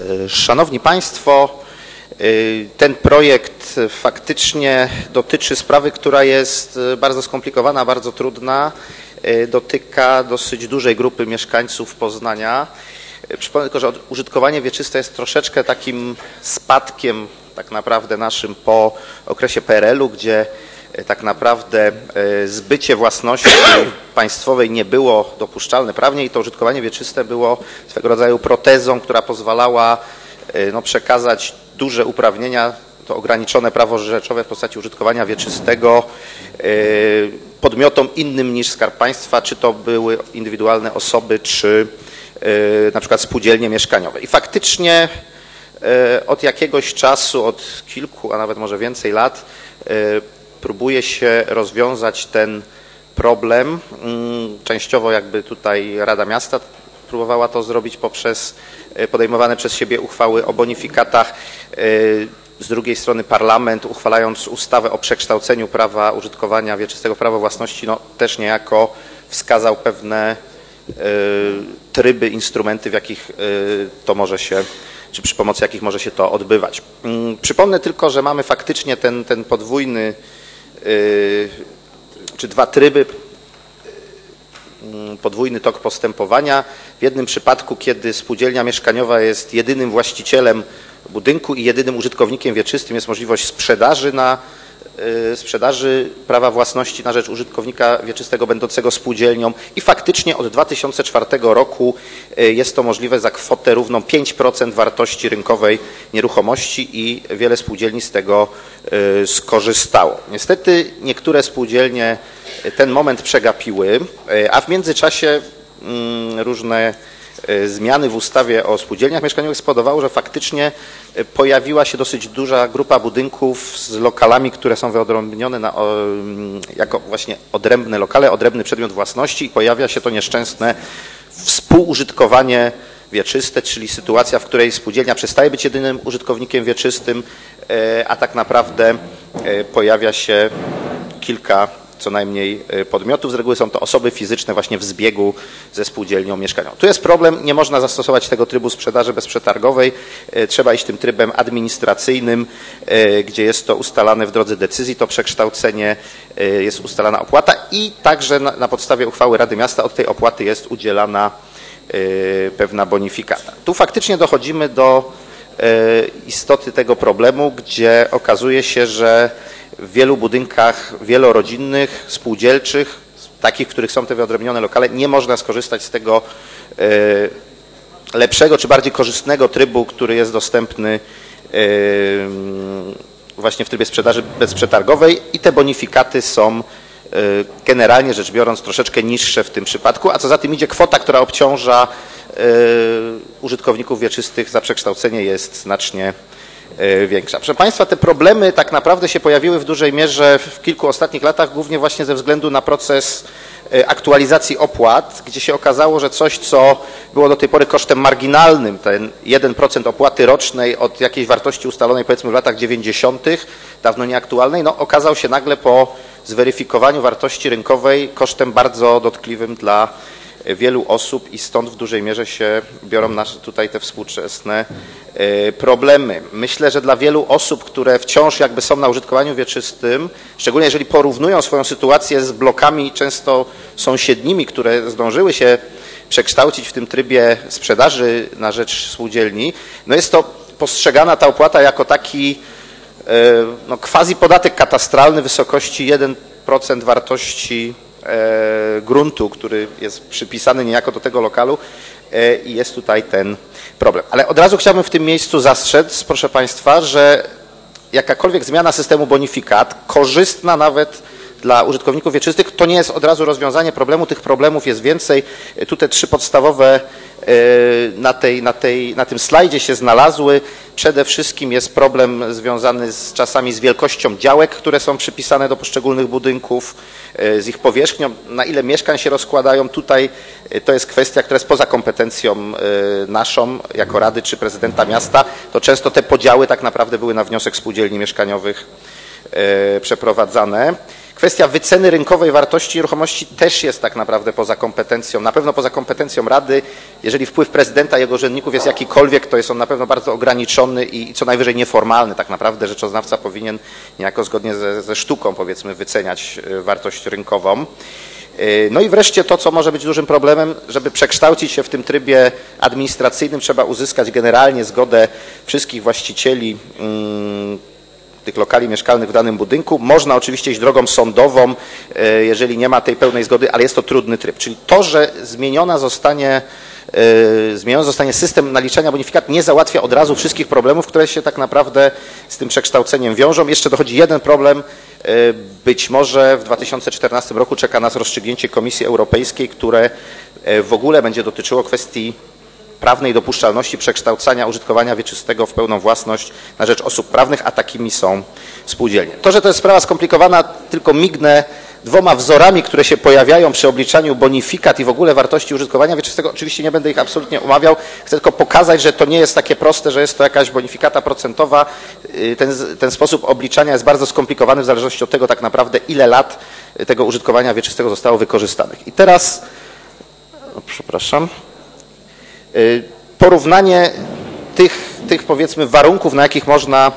Szanowni Państwo, ten projekt faktycznie dotyczy sprawy, która jest bardzo skomplikowana, bardzo trudna. Dotyka dosyć dużej grupy mieszkańców Poznania. Przypomnę tylko, że użytkowanie wieczyste jest troszeczkę takim spadkiem tak naprawdę naszym po okresie PRL-u, gdzie tak naprawdę zbycie własności państwowej nie było dopuszczalne prawnie i to użytkowanie wieczyste było swego rodzaju protezą, która pozwalała przekazać duże uprawnienia, to ograniczone prawo rzeczowe w postaci użytkowania wieczystego podmiotom innym niż Skarb Państwa, czy to były indywidualne osoby, czy na przykład spółdzielnie mieszkaniowe. I faktycznie od jakiegoś czasu, od kilku, a nawet może więcej lat próbuje się rozwiązać ten problem. Częściowo jakby tutaj Rada Miasta próbowała to zrobić poprzez podejmowane przez siebie uchwały o bonifikatach. Z drugiej strony Parlament, uchwalając ustawę o przekształceniu prawa użytkowania wieczystego w prawo własności, też niejako wskazał pewne tryby, instrumenty, w jakich to może się, czy przy pomocy jakich może się to odbywać. Przypomnę tylko, że mamy faktycznie ten podwójny, czy dwa tryby, podwójny tok postępowania. W jednym przypadku, kiedy spółdzielnia mieszkaniowa jest jedynym właścicielem budynku i jedynym użytkownikiem wieczystym, jest możliwość sprzedaży prawa własności na rzecz użytkownika wieczystego będącego spółdzielnią i faktycznie od 2004 roku jest to możliwe za kwotę równą 5% wartości rynkowej nieruchomości i wiele spółdzielni z tego skorzystało. Niestety niektóre spółdzielnie ten moment przegapiły, a w międzyczasie różne zmiany w ustawie o spółdzielniach mieszkaniowych spowodowały, że faktycznie pojawiła się dosyć duża grupa budynków z lokalami, które są wyodrębnione jako właśnie odrębne lokale, odrębny przedmiot własności i pojawia się to nieszczęsne współużytkowanie wieczyste, czyli sytuacja, w której spółdzielnia przestaje być jedynym użytkownikiem wieczystym, a tak naprawdę pojawia się kilka co najmniej podmiotów. Z reguły są to osoby fizyczne właśnie w zbiegu ze spółdzielnią mieszkaniową. Tu jest problem, nie można zastosować tego trybu sprzedaży bezprzetargowej, trzeba iść tym trybem administracyjnym, gdzie jest to ustalane w drodze decyzji, to przekształcenie, jest ustalana opłata i także na podstawie uchwały Rady Miasta od tej opłaty jest udzielana pewna bonifikata. Tu faktycznie dochodzimy do istoty tego problemu, gdzie okazuje się, że w wielu budynkach wielorodzinnych, spółdzielczych, takich, w których są te wyodrębnione lokale, nie można skorzystać z tego lepszego czy bardziej korzystnego trybu, który jest dostępny właśnie w trybie sprzedaży bezprzetargowej i te bonifikaty są generalnie rzecz biorąc troszeczkę niższe w tym przypadku, a co za tym idzie kwota, która obciąża użytkowników wieczystych za przekształcenie jest znacznie większa. Proszę Państwa, te problemy tak naprawdę się pojawiły w dużej mierze w kilku ostatnich latach, głównie właśnie ze względu na proces aktualizacji opłat, gdzie się okazało, że coś, co było do tej pory kosztem marginalnym, ten 1% opłaty rocznej od jakiejś wartości ustalonej powiedzmy w latach 90., dawno nieaktualnej, okazał się nagle po zweryfikowaniu wartości rynkowej kosztem bardzo dotkliwym dla wielu osób i stąd w dużej mierze się biorą tutaj te współczesne problemy. Myślę, że dla wielu osób, które wciąż jakby są na użytkowaniu wieczystym, szczególnie jeżeli porównują swoją sytuację z blokami często sąsiednimi, które zdążyły się przekształcić w tym trybie sprzedaży na rzecz spółdzielni, jest to postrzegana ta opłata jako taki quasi podatek katastralny w wysokości 1% wartości gruntu, który jest przypisany niejako do tego lokalu i jest tutaj ten problem. Ale od razu chciałbym w tym miejscu zastrzec, proszę Państwa, że jakakolwiek zmiana systemu bonifikat, korzystna nawet dla użytkowników wieczystych, to nie jest od razu rozwiązanie problemu. Tych problemów jest więcej. Tutaj trzy podstawowe na tym slajdzie się znalazły. Przede wszystkim jest problem związany czasami z wielkością działek, które są przypisane do poszczególnych budynków, z ich powierzchnią, na ile mieszkań się rozkładają. Tutaj to jest kwestia, która jest poza kompetencją naszą jako Rady czy prezydenta miasta. To często te podziały tak naprawdę były na wniosek spółdzielni mieszkaniowych przeprowadzane. Kwestia wyceny rynkowej wartości nieruchomości też jest tak naprawdę poza kompetencją, na pewno poza kompetencją Rady. Jeżeli wpływ prezydenta i jego urzędników jest jakikolwiek, to jest on na pewno bardzo ograniczony i co najwyżej nieformalny. Tak naprawdę rzeczoznawca powinien niejako zgodnie ze sztuką, powiedzmy, wyceniać wartość rynkową. No i wreszcie to, co może być dużym problemem, żeby przekształcić się w tym trybie administracyjnym, trzeba uzyskać generalnie zgodę wszystkich właścicieli tych lokali mieszkalnych w danym budynku. Można oczywiście iść drogą sądową, jeżeli nie ma tej pełnej zgody, ale jest to trudny tryb. Czyli to, że zmieniony zostanie system naliczania bonifikat, nie załatwia od razu wszystkich problemów, które się tak naprawdę z tym przekształceniem wiążą. Jeszcze dochodzi jeden problem. Być może w 2014 roku czeka nas rozstrzygnięcie Komisji Europejskiej, które w ogóle będzie dotyczyło kwestii prawnej dopuszczalności przekształcania użytkowania wieczystego w pełną własność na rzecz osób prawnych, a takimi są spółdzielnie. To, że to jest sprawa skomplikowana, tylko mignę dwoma wzorami, które się pojawiają przy obliczaniu bonifikat i w ogóle wartości użytkowania wieczystego. Oczywiście nie będę ich absolutnie omawiał. Chcę tylko pokazać, że to nie jest takie proste, że jest to jakaś bonifikata procentowa. Ten sposób obliczania jest bardzo skomplikowany w zależności od tego tak naprawdę, ile lat tego użytkowania wieczystego zostało wykorzystanych. I teraz, przepraszam, porównanie tych powiedzmy warunków, na jakich można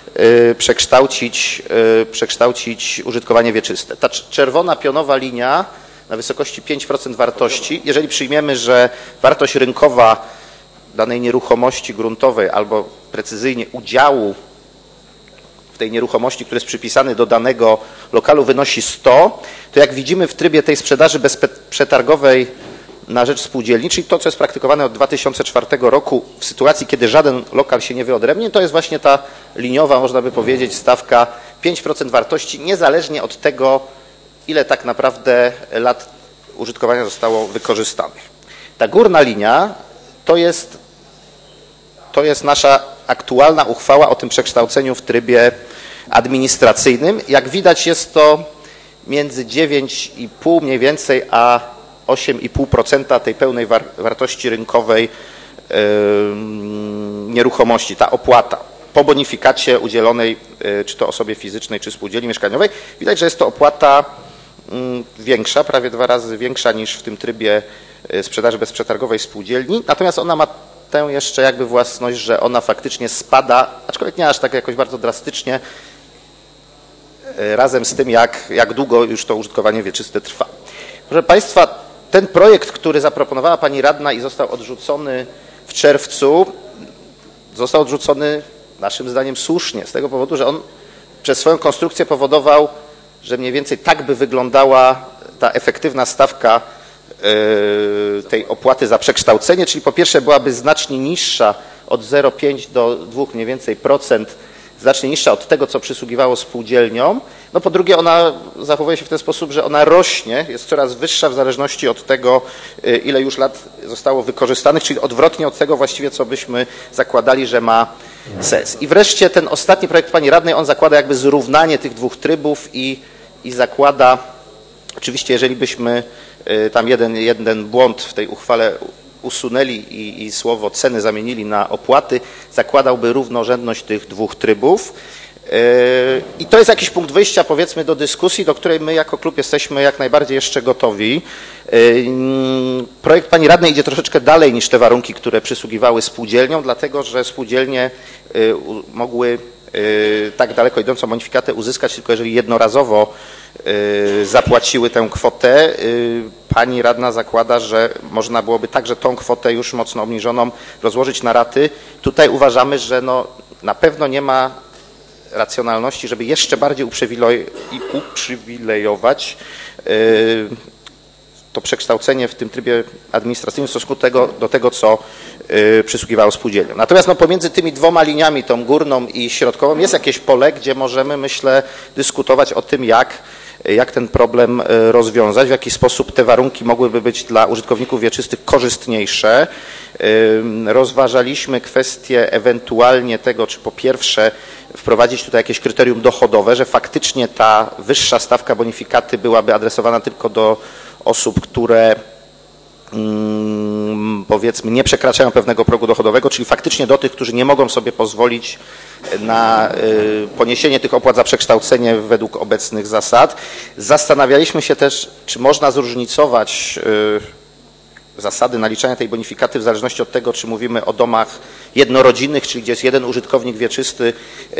przekształcić użytkowanie wieczyste. Ta czerwona pionowa linia na wysokości 5% wartości, jeżeli przyjmiemy, że wartość rynkowa danej nieruchomości gruntowej albo precyzyjnie udziału w tej nieruchomości, który jest przypisany do danego lokalu, wynosi 100, to jak widzimy w trybie tej sprzedaży bezprzetargowej na rzecz spółdzielni, czyli to, co jest praktykowane od 2004 roku w sytuacji, kiedy żaden lokal się nie wyodrębni, to jest właśnie ta liniowa, można by powiedzieć, stawka 5% wartości, niezależnie od tego, ile tak naprawdę lat użytkowania zostało wykorzystanych. Ta górna linia to jest nasza aktualna uchwała o tym przekształceniu w trybie administracyjnym. Jak widać, jest to między 9,5 mniej więcej a 8,5% tej pełnej wartości rynkowej nieruchomości, ta opłata po bonifikacie udzielonej czy to osobie fizycznej, czy spółdzielni mieszkaniowej. Widać, że jest to opłata większa, prawie 2 razy większa niż w tym trybie sprzedaży bezprzetargowej spółdzielni, natomiast ona ma tę jeszcze jakby własność, że ona faktycznie spada, aczkolwiek nie aż tak jakoś bardzo drastycznie, razem z tym, jak długo już to użytkowanie wieczyste trwa. Proszę Państwa, ten projekt, który zaproponowała Pani Radna i został odrzucony w czerwcu, został odrzucony naszym zdaniem słusznie, z tego powodu, że on przez swoją konstrukcję powodował, że mniej więcej tak by wyglądała ta efektywna stawka tej opłaty za przekształcenie, czyli po pierwsze byłaby znacznie niższa od 0,5 do 2 mniej więcej procent, znacznie niższa od tego, co przysługiwało spółdzielniom. No po drugie, ona zachowuje się w ten sposób, że ona rośnie, jest coraz wyższa w zależności od tego, ile już lat zostało wykorzystanych, czyli odwrotnie od tego właściwie, co byśmy zakładali, że ma sens. I wreszcie ten ostatni projekt Pani Radnej, on zakłada jakby zrównanie tych dwóch trybów i zakłada, oczywiście jeżeli byśmy tam jeden błąd w tej uchwale usunęli i słowo ceny zamienili na opłaty, zakładałby równorzędność tych dwóch trybów. I to jest jakiś punkt wyjścia, powiedzmy, do dyskusji, do której my jako klub jesteśmy jak najbardziej jeszcze gotowi. Projekt Pani Radnej idzie troszeczkę dalej niż te warunki, które przysługiwały spółdzielniom, dlatego że spółdzielnie mogły tak daleko idącą bonifikatę uzyskać tylko jeżeli jednorazowo zapłaciły tę kwotę. Pani Radna zakłada, że można byłoby także tą kwotę już mocno obniżoną rozłożyć na raty. Tutaj uważamy, że na pewno nie ma racjonalności, żeby jeszcze bardziej uprzywilejować to przekształcenie w tym trybie administracyjnym w stosunku do tego, co przysługiwało spółdzielniom. Natomiast pomiędzy tymi dwoma liniami, tą górną i środkową, jest jakieś pole, gdzie możemy, myślę, dyskutować o tym, jak ten problem rozwiązać, w jaki sposób te warunki mogłyby być dla użytkowników wieczystych korzystniejsze. Rozważaliśmy kwestię ewentualnie tego, czy po pierwsze wprowadzić tutaj jakieś kryterium dochodowe, że faktycznie ta wyższa stawka bonifikaty byłaby adresowana tylko do osób, które powiedzmy nie przekraczają pewnego progu dochodowego, czyli faktycznie do tych, którzy nie mogą sobie pozwolić na poniesienie tych opłat za przekształcenie według obecnych zasad. Zastanawialiśmy się też, czy można zróżnicować zasady naliczania tej bonifikaty w zależności od tego, czy mówimy o domach jednorodzinnych, czyli gdzie jest jeden użytkownik wieczysty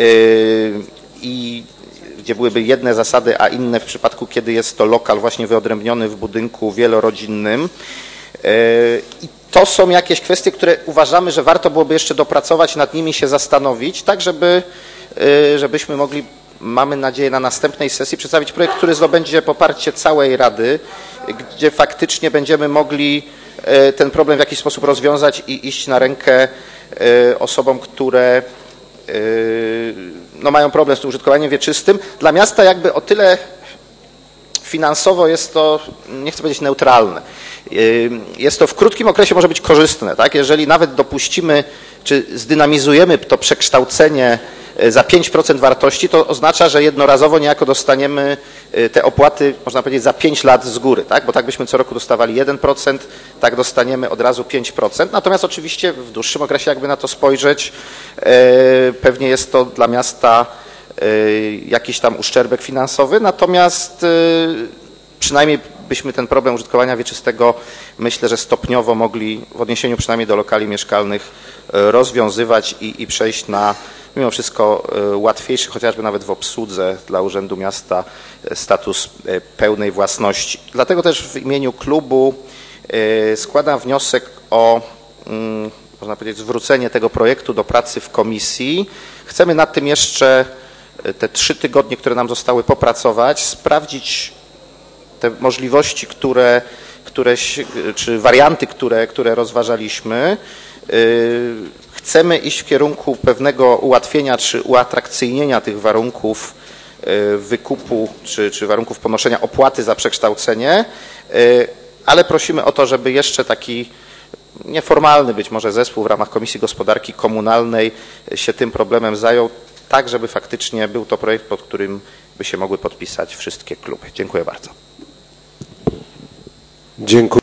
i gdzie byłyby jedne zasady, a inne w przypadku, kiedy jest to lokal właśnie wyodrębniony w budynku wielorodzinnym. I to są jakieś kwestie, które uważamy, że warto byłoby jeszcze dopracować, nad nimi się zastanowić, tak żebyśmy mogli, mamy nadzieję, na następnej sesji przedstawić projekt, który zdobędzie poparcie całej Rady, gdzie faktycznie będziemy mogli ten problem w jakiś sposób rozwiązać i iść na rękę osobom, które no, mają problem z tym użytkowaniem wieczystym. Dla miasta jakby o tyle finansowo jest to, nie chcę powiedzieć neutralne, jest to w krótkim okresie może być korzystne, tak? Jeżeli nawet dopuścimy, czy zdynamizujemy to przekształcenie za 5% wartości, to oznacza, że jednorazowo niejako dostaniemy te opłaty, można powiedzieć, za 5 lat z góry, tak? Bo tak byśmy co roku dostawali 1%, tak dostaniemy od razu 5%. Natomiast oczywiście w dłuższym okresie, jakby na to spojrzeć, pewnie jest to dla miasta jakiś tam uszczerbek finansowy, natomiast przynajmniej byśmy ten problem użytkowania wieczystego, myślę, że stopniowo mogli w odniesieniu przynajmniej do lokali mieszkalnych rozwiązywać i przejść na mimo wszystko łatwiejszy, chociażby nawet w obsłudze dla Urzędu Miasta, status pełnej własności. Dlatego też w imieniu klubu składam wniosek o, można powiedzieć, zwrócenie tego projektu do pracy w komisji. Chcemy nad tym jeszcze te 3 tygodnie, które nam zostały, popracować, sprawdzić te możliwości, czy warianty, które rozważaliśmy. Chcemy iść w kierunku pewnego ułatwienia czy uatrakcyjnienia tych warunków wykupu czy warunków ponoszenia opłaty za przekształcenie, ale prosimy o to, żeby jeszcze taki nieformalny być może zespół w ramach Komisji Gospodarki Komunalnej się tym problemem zajął, tak żeby faktycznie był to projekt, pod którym by się mogły podpisać wszystkie kluby. Dziękuję bardzo. Dziękuję.